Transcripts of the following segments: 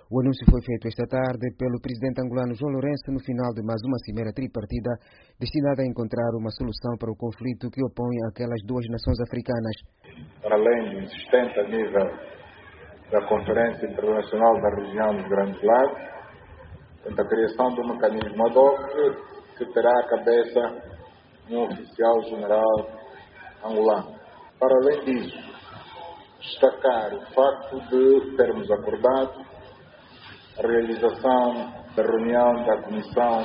O anúncio foi feito esta tarde pelo presidente angolano João Lourenço no final de mais uma cimeira tripartida destinada a encontrar uma solução para o conflito que opõe aquelas duas nações africanas. Para além do insistente a nível da Conferência Internacional da Região dos Grandes Lagos, a criação de um mecanismo ad hoc que terá à cabeça um oficial general angolano. Para além disso, destacar o facto de termos acordado a realização da reunião da comissão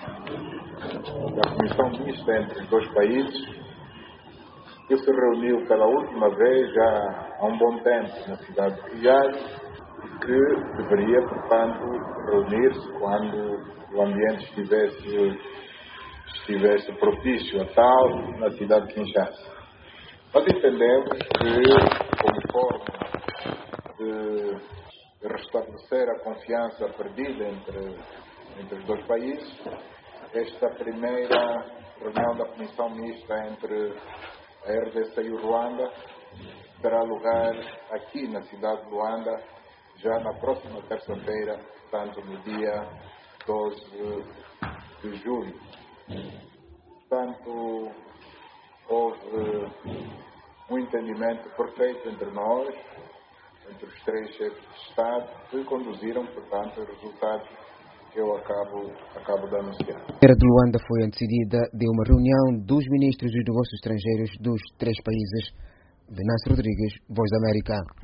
mista entre os dois países, que se reuniu pela última vez já há um bom tempo na cidade de Riad, e que deveria, portanto, reunir-se quando o ambiente estivesse propício a tal na cidade de Kinshasa. Nós entendemos que, como forma de restabelecer a confiança perdida entre os dois países, esta primeira reunião da Comissão Mista entre a RDC e o Ruanda terá lugar aqui na cidade de Luanda, já na próxima terça-feira, portanto no dia 12 de julho. Portanto, houve um entendimento perfeito entre nós, entre os três chefes de Estado, que conduziram, portanto, os resultados que eu acabo de anunciar. A cimeira de Luanda foi antecedida de uma reunião dos ministros dos negócios estrangeiros dos três países. Venâncio Rodrigues, Voz da América.